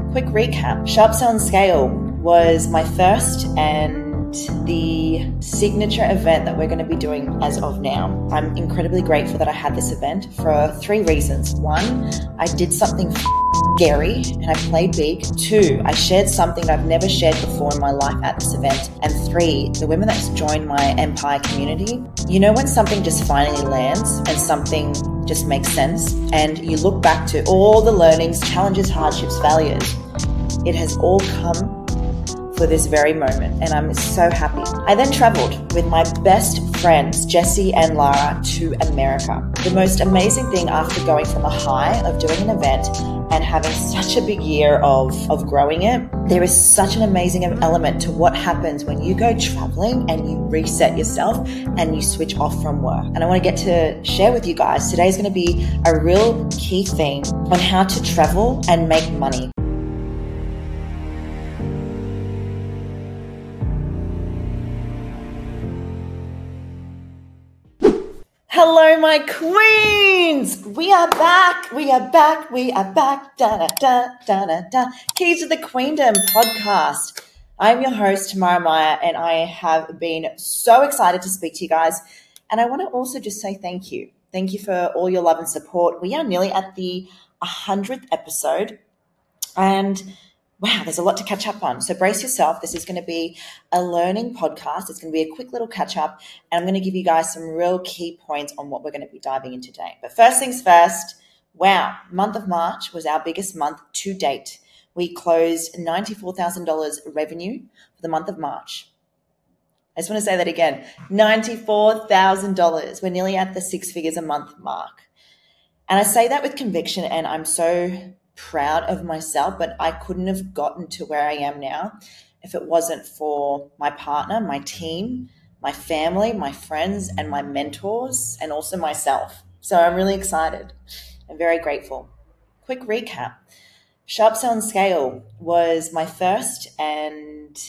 Quick recap. Sharp Sell and Scale was my first and the signature event that we're going to be doing as of now. I'm incredibly grateful that I had this event for 3 reasons. 1, I did something scary and I played big. 2, I shared something that I've never shared before in my life at this event. And 3, the women that's joined my Empire community. You know when something just finally lands and something just makes sense and you look back to all the learnings, challenges, hardships, failures. It has all come for this very moment and I'm so happy. I then traveled with my best friends, Jessie and Lara, to America. The most amazing thing after going from a high of doing an event and having such a big year of growing it, there is such an amazing element to what happens when you go traveling and you reset yourself and you switch off from work. And I want to get to share with you guys, today's going to be a real key theme on how to travel and make money. Hello, my queens. We are back. Da, da, da, da, da, da. Keys to the Queendom podcast. I'm your host, Tamara Meyer, and I have been so excited to speak to you guys. And I want to also just say thank you. Thank you for all your love and support. We are nearly at the 100th episode. And wow, there's a lot to catch up on. So brace yourself. This is going to be a learning podcast. It's going to be a quick little catch up. And I'm going to give you guys some real key points on what we're going to be diving into today. But first things first, wow, month of March was our biggest month to date. We closed $94,000 revenue for the month of March. I just want to say that again, $94,000. We're nearly at the 6 figures a month mark. And I say that with conviction, and I'm so proud of myself, but I couldn't have gotten to where I am now if it wasn't for my partner, my team, my family, my friends, and my mentors, and also myself. So I'm really excited and very grateful. Quick recap. Sharp Sell and Scale was my first and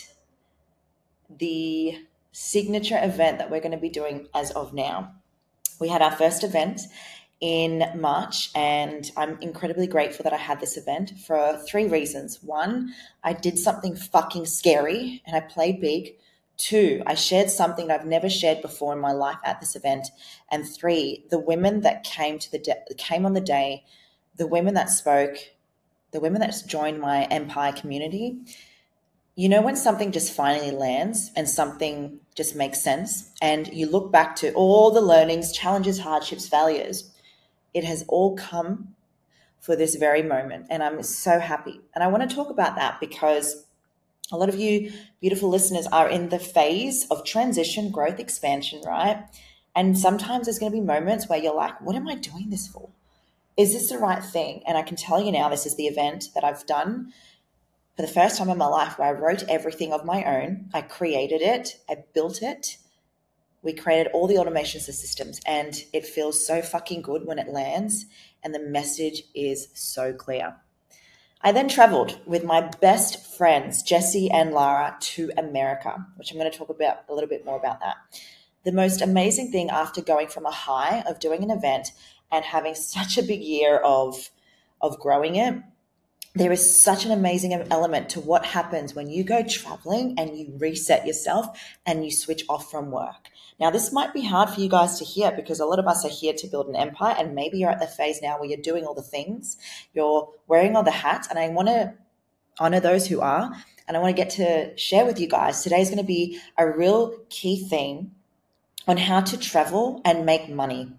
the signature event that we're going to be doing as of now. We had our first event in March, and I'm incredibly grateful that I had this event for 3 reasons. 1, I did something fucking scary and I played big. 2, I shared something that I've never shared before in my life at this event. And 3, the women that came on the day, the women that spoke, the women that joined my Empire community. You know when something just finally lands and something just makes sense and you look back to all the learnings, challenges, hardships, failures. It has all come for this very moment and I'm so happy. And I want to talk about that because a lot of you beautiful listeners are in the phase of transition, growth, expansion, right? And sometimes there's going to be moments where you're like, what am I doing this for? Is this the right thing? And I can tell you now, this is the event that I've done for the first time in my life where I wrote everything of my own. I created it. I built it. We created all the automation systems and it feels so fucking good when it lands and the message is so clear. I then traveled with my best friends, Jessie and Lara, to America, which I'm going to talk about a little bit more about that. The most amazing thing after going from a high of doing an event and having such a big year of growing it, there is such an amazing element to what happens when you go traveling and you reset yourself and you switch off from work. Now, this might be hard for you guys to hear because a lot of us are here to build an empire and maybe you're at the phase now where you're doing all the things, you're wearing all the hats, and I want to honor those who are, and I want to get to share with you guys. Today's going to be a real key theme on how to travel and make money.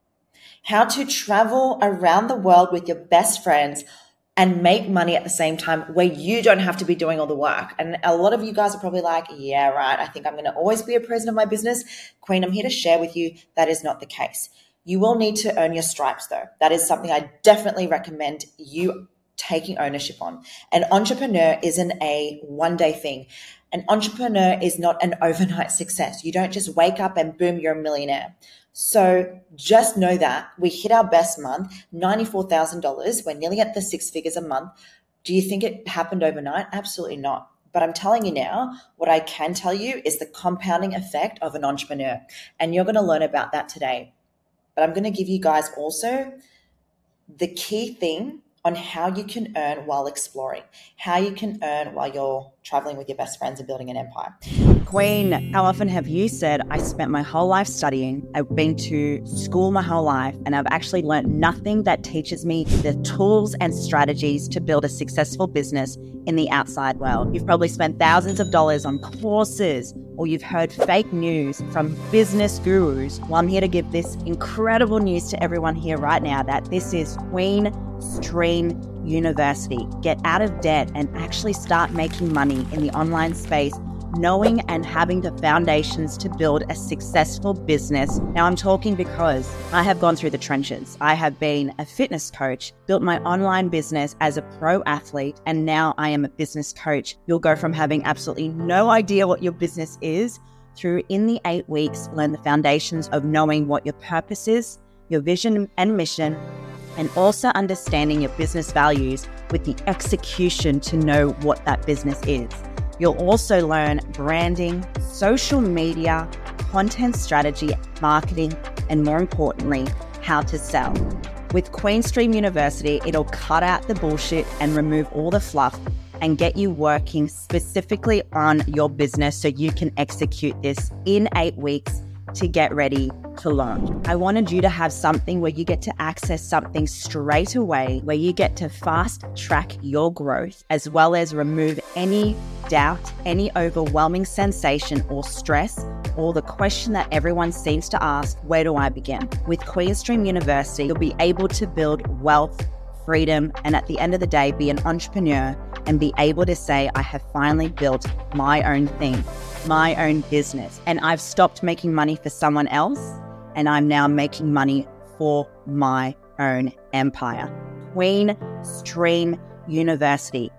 How to travel around the world with your best friends and make money at the same time where you don't have to be doing all the work. And a lot of you guys are probably like, yeah, right, I think I'm going to always be a president of my business. Queen, I'm here to share with you that is not the case. You will need to earn your stripes though. That is something I definitely recommend you taking ownership on. An entrepreneur isn't a one-day thing. An entrepreneur is not an overnight success. You don't just wake up and boom, you're a millionaire. So just know that we hit our best month, $94,000. We're nearly at the 6 figures a month. Do you think it happened overnight? Absolutely not. But I'm telling you now, what I can tell you is the compounding effect of an entrepreneur. And you're going to learn about that today. But I'm going to give you guys also the key thing on how you can earn while exploring, how you can earn while you're traveling with your best friends and building an empire. Queen, how often have you said, I spent my whole life studying, I've been to school my whole life, and I've actually learned nothing that teaches me the tools and strategies to build a successful business in the outside world. You've probably spent thousands of dollars on courses, or you've heard fake news from business gurus. Well, I'm here to give this incredible news to everyone here right now that this is Queen Stream University. Get out of debt and actually start making money in the online space, knowing and having the foundations to build a successful business. Now, I'm talking because I have gone through the trenches. I have been a fitness coach, built my online business as a pro athlete, and now I am a business coach. You'll go from having absolutely no idea what your business is through, in the 8 weeks, learn the foundations of knowing what your purpose is, your vision and mission, and also understanding your business values with the execution to know what that business is. You'll also learn branding, social media, content strategy, marketing, and more importantly, how to sell. With Queen Stream University, it'll cut out the bullshit and remove all the fluff and get you working specifically on your business so you can execute this in 8 weeks to get ready to launch. I wanted you to have something where you get to access something straight away, where you get to fast track your growth, as well as remove any doubt, any overwhelming sensation or stress, or the question that everyone seems to ask, where do I begin? With Queen Stream University, you'll be able to build wealth, freedom, and at the end of the day, be an entrepreneur and be able to say, I have finally built my own thing, my own business. And I've stopped making money for someone else, and I'm now making money for my own empire. Queen Stream University.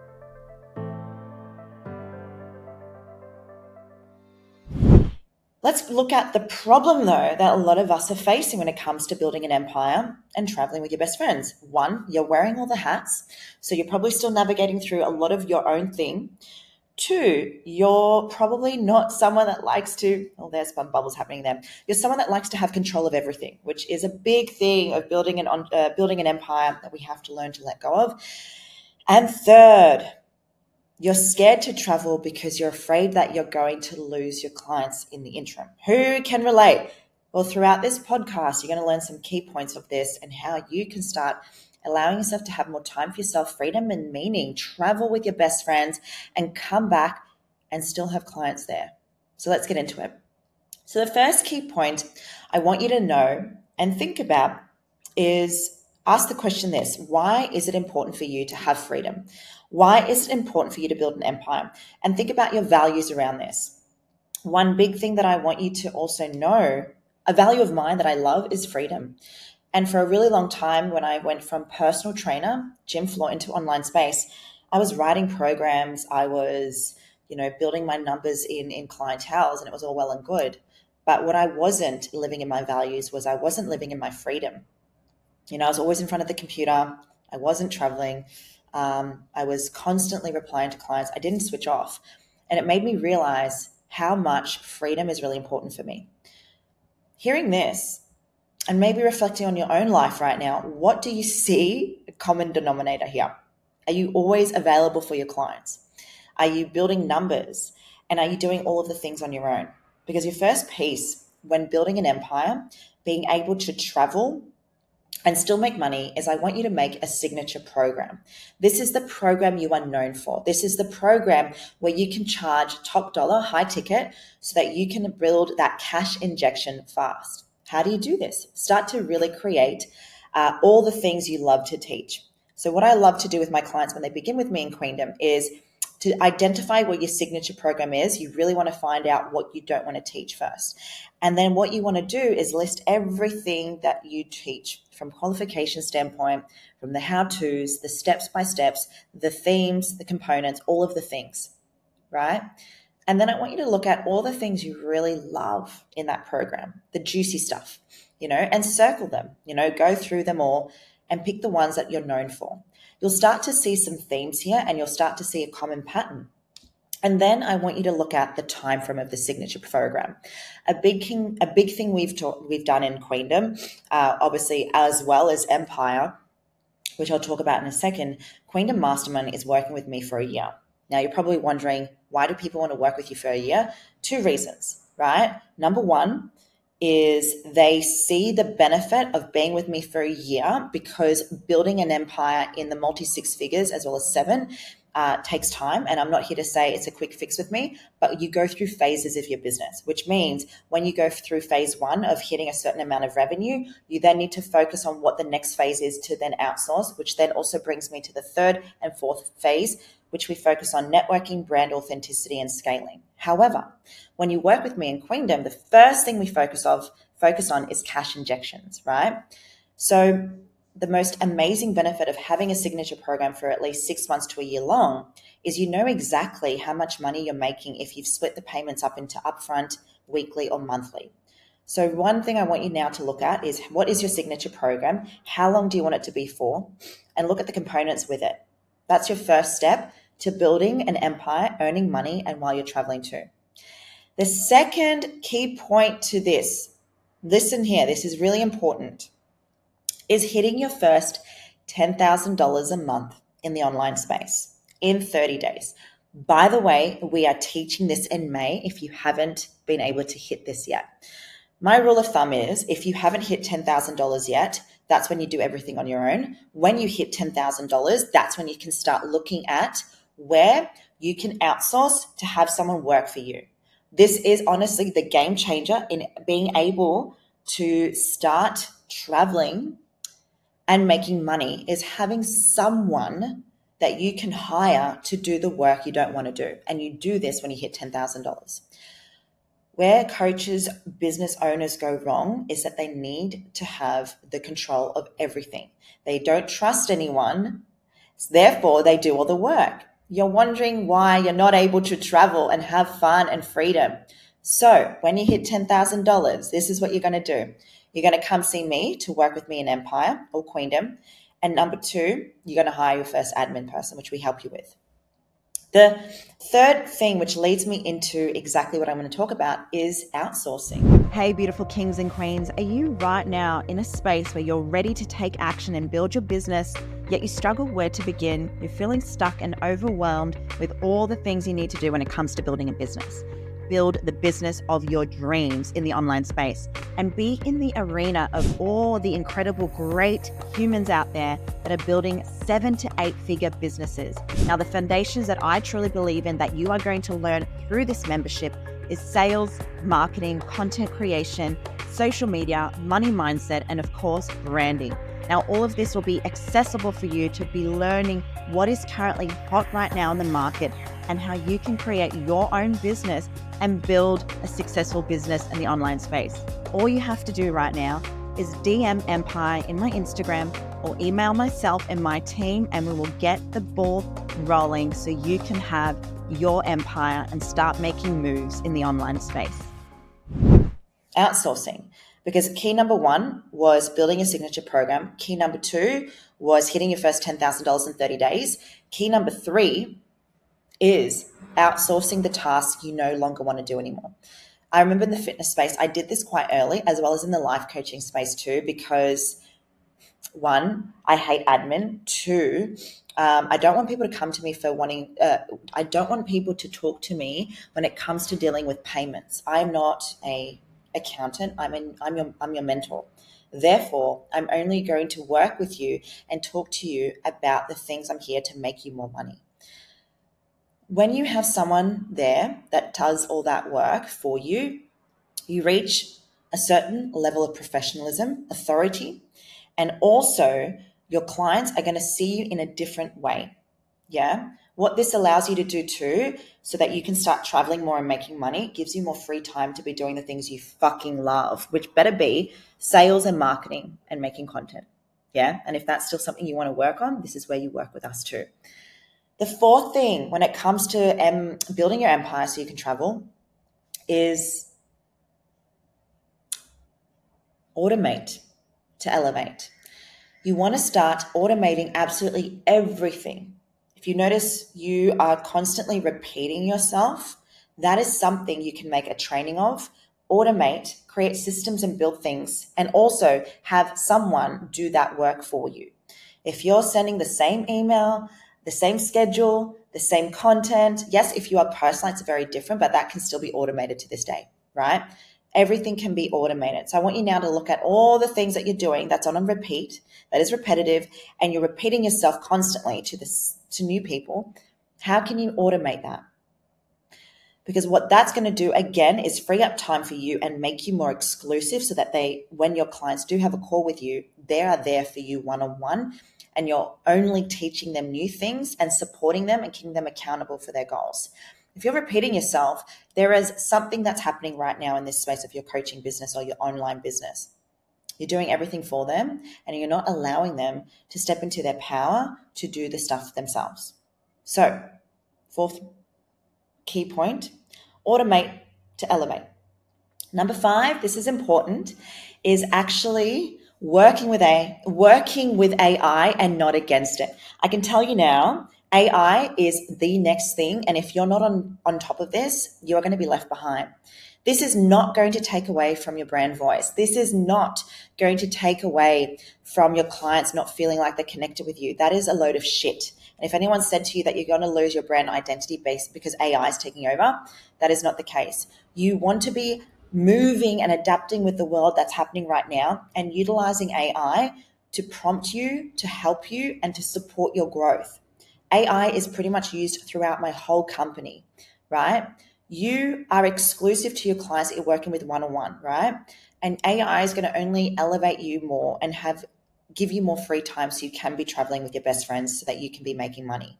Let's look at the problem, though, that a lot of us are facing when it comes to building an empire and traveling with your best friends. One, you're wearing all the hats, so you're probably still navigating through a lot of your own thing. Two, you're probably not someone that likes to, oh, there's some bubbles happening there. You're someone that likes to have control of everything, which is a big thing of building an empire that we have to learn to let go of. And third, you're scared to travel because you're afraid that you're going to lose your clients in the interim. Who can relate? Well, throughout this podcast, you're going to learn some key points of this and how you can start allowing yourself to have more time for yourself, freedom and meaning, travel with your best friends, and come back and still have clients there. So let's get into it. So the first key point I want you to know and think about is ask the question this: why is it important for you to have freedom? Why is it important for you to build an empire? And think about your values around this. One big thing that I want you to also know, a value of mine that I love, is freedom. And for a really long time, when I went from personal trainer, gym floor, into online space, I was writing programs. I was, building my numbers in clienteles, and it was all well and good. But what I wasn't living in my values was I wasn't living in my freedom. I was always in front of the computer. I wasn't traveling. I was constantly replying to clients. I didn't switch off. And it made me realize how much freedom is really important for me. Hearing this, and maybe reflecting on your own life right now, what do you see a common denominator here? Are you always available for your clients? Are you building numbers? And are you doing all of the things on your own? Because your first piece when building an empire, being able to travel and still make money, is I want you to make a signature program. This is the program you are known for. This is the program where you can charge top dollar, high ticket, so that you can build that cash injection fast. How do you do this? Start to really create all the things you love to teach. So what I love to do with my clients when they begin with me in Queendom is to identify what your signature program is. You really want to find out what you don't want to teach first. And then what you want to do is list everything that you teach from qualification standpoint, from the how-tos, the steps-by-steps, the themes, the components, all of the things, right? And then I want you to look at all the things you really love in that program, the juicy stuff, and circle them, go through them all and pick the ones that you're known for. You'll start to see some themes here, and you'll start to see a common pattern. And then I want you to look at the time frame of the signature program. A big thing we've done in Queendom, obviously, as well as Empire, which I'll talk about in a second, Queendom Mastermind is working with me for a year. Now, you're probably wondering, why do people want to work with you for a year? 2 reasons, right? Number one is they see the benefit of being with me for a year, because building an empire in the multi-6 figures as well as 7 takes time. And I'm not here to say it's a quick fix with me, but you go through phases of your business, which means when you go through phase 1 of hitting a certain amount of revenue, you then need to focus on what the next phase is to then outsource, which then also brings me to the 3rd and 4th phase, which we focus on networking, brand authenticity, and scaling. However, when you work with me in Queendom, the first thing we focus on is cash injections, right? So the most amazing benefit of having a signature program for at least 6 months to a year long is you know exactly how much money you're making if you've split the payments up into upfront, weekly, or monthly. So one thing I want you now to look at is, what is your signature program? How long do you want it to be for? And look at the components with it. That's your first step to building an empire, earning money, and while you're traveling too. The second key point to this, listen here, this is really important, is hitting your first $10,000 a month in the online space in 30 days. By the way, we are teaching this in May if you haven't been able to hit this yet. My rule of thumb is, if you haven't hit $10,000 yet, that's when you do everything on your own. When you hit $10,000, that's when you can start looking at where you can outsource to have someone work for you. This is honestly the game changer in being able to start traveling and making money, is having someone that you can hire to do the work you don't want to do. And you do this when you hit $10,000. Where coaches, business owners go wrong is that they need to have the control of everything. They don't trust anyone, therefore they do all the work. You're wondering why you're not able to travel and have fun and freedom. So when you hit $10,000, this is what you're going to do. You're going to come see me to work with me in Empire or Queendom. And number 2, you're going to hire your first admin person, which we help you with. The third thing, which leads me into exactly what I'm going to talk about, is outsourcing. Hey, beautiful kings and queens. Are you right now in a space where you're ready to take action and build your business, yet you struggle where to begin? You're feeling stuck and overwhelmed with all the things you need to do when it comes to building a business. Build the business of your dreams in the online space and be in the arena of all the incredible, great humans out there that are building 7 to 8 figure businesses. Now, the foundations that I truly believe in that you are going to learn through this membership is sales, marketing, content creation, social media, money mindset, and of course, branding. Now, all of this will be accessible for you to be learning what is currently hot right now in the market and how you can create your own business and build a successful business in the online space. All you have to do right now is DM Empire in my Instagram or email myself and my team, and we will get the ball rolling so you can have your empire and start making moves in the online space. Outsourcing. Because key number 1 was building a signature program. Key number 2 was hitting your first $10,000 in 30 days. Key number 3 is outsourcing the tasks you no longer want to do anymore. I remember in the fitness space, I did this quite early, as well as in the life coaching space too, because 1, I hate admin. 2, I don't want people to come to me for wanting, I don't want people to talk to me when it comes to dealing with payments. I'm not a accountant. I'm your mentor. Therefore, I'm only going to work with you and talk to you about the things I'm here to make you more money. When you have someone there that does all that work for you, you reach a certain level of professionalism, authority, and also your clients are going to see you in a different way. Yeah. What this allows you to do too, so that you can start traveling more and making money, gives you more free time to be doing the things you fucking love, which better be sales and marketing and making content. Yeah. And if that's still something you want to work on, this is where you work with us too. The 4th thing when it comes to building your empire so you can travel is automate to elevate. You want to start automating absolutely everything. If you notice you are constantly repeating yourself, that is something you can make a training of. Automate, create systems and build things, and also have someone do that work for you. If you're sending the same email, the same schedule, the same content, yes, if you are personalized, it's very different, but that can still be automated to this day, right? Everything can be automated. So I want you now to look at all the things that you're doing that's on repeat, that is repetitive, and you're repeating yourself constantly to new people. How can you automate that? Because what that's going to do, again, is free up time for you and make you more exclusive so that when your clients do have a call with you, they are there for you one-on-one, and you're only teaching them new things and supporting them and keeping them accountable for their goals. If you're repeating yourself, there is something that's happening right now in this space of your coaching business or your online business. You're doing everything for them and you're not allowing them to step into their power to do the stuff themselves. So, 4th key point, automate to elevate. Number 5, this is important, is actually working with AI and not against it. I can tell you now, AI is the next thing, and if you're not on top of this, you're going to be left behind. This is not going to take away from your brand voice. This is not going to take away from your clients not feeling like they're connected with you. That is a load of shit. And if anyone said to you that you're going to lose your brand identity base because AI is taking over, that is not the case. You want to be moving and adapting with the world that's happening right now and utilizing AI to prompt you, to help you, and to support your growth. AI is pretty much used throughout my whole company, right? You are exclusive to your clients that you're working with one-on-one, right? And AI is going to only elevate you more and give you more free time so you can be traveling with your best friends so that you can be making money.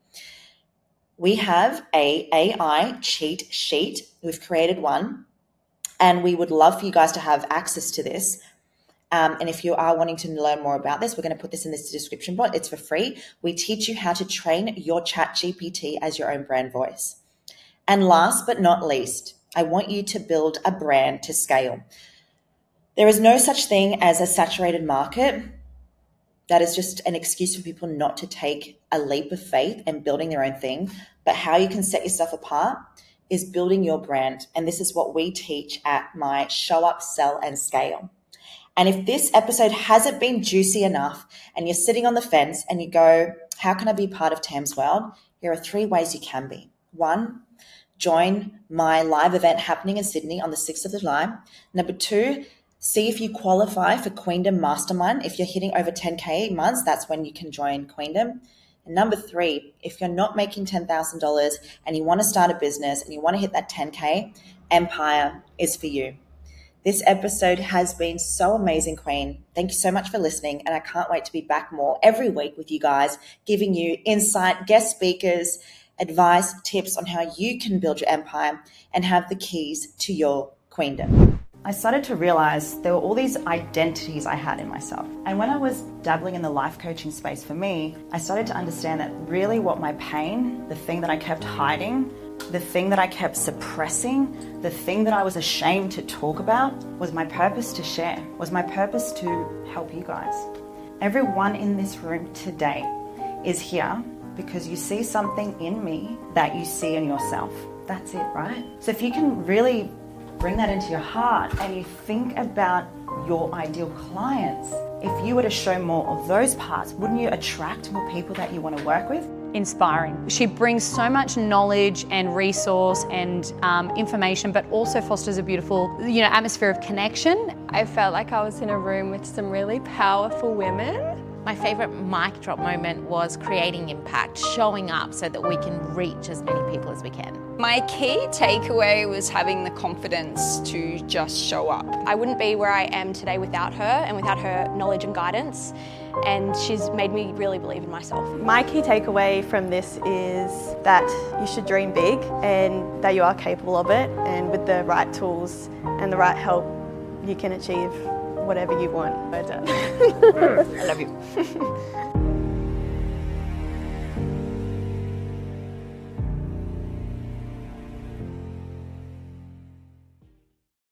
We have a AI cheat sheet. We've created one, and we would love for you guys to have access to this. And if you are wanting to learn more about this, we're going to put this in this description box. It's for free. We teach you how to train your ChatGPT as your own brand voice. And last but not least, I want you to build a brand to scale. There is no such thing as a saturated market. That is just an excuse for people not to take a leap of faith and building their own thing. But how you can set yourself apart is building your brand. And this is what we teach at my Show Up, Sell, and Scale. And if this episode hasn't been juicy enough and you're sitting on the fence and you go, how can I be part of Tam's world? Here are 3 ways you can be. 1, join my live event happening in Sydney on the 6th of July. Number 2, see if you qualify for Queendom Mastermind. If you're hitting over 10K months, that's when you can join Queendom. And number 3, if you're not making $10,000 and you want to start a business and you want to hit that 10K, Empire is for you. This episode has been so amazing, Queen. Thank you so much for listening, and I can't wait to be back more every week with you guys, giving you insight, guest speakers, advice, tips on how you can build your empire and have the keys to your queendom. I started to realize there were all these identities I had in myself. And when I was dabbling in the life coaching space for me, I started to understand that really what my pain, the thing that I kept hiding, the thing that I kept suppressing, the thing that I was ashamed to talk about was my purpose to share, was my purpose to help you guys. Everyone in this room today is here because you see something in me that you see in yourself. That's it, right? So if you can really bring that into your heart and you think about your ideal clients, if you were to show more of those parts, wouldn't you attract more people that you want to work with? Inspiring. She brings so much knowledge and resource and information, but also fosters a beautiful, atmosphere of connection. I felt like I was in a room with some really powerful women. My favourite mic drop moment was creating impact, showing up so that we can reach as many people as we can. My key takeaway was having the confidence to just show up. I wouldn't be where I am today without her and without her knowledge and guidance, and she's made me really believe in myself. My key takeaway from this is that you should dream big and that you are capable of it, and with the right tools and the right help, you can achieve whatever you want. I love you.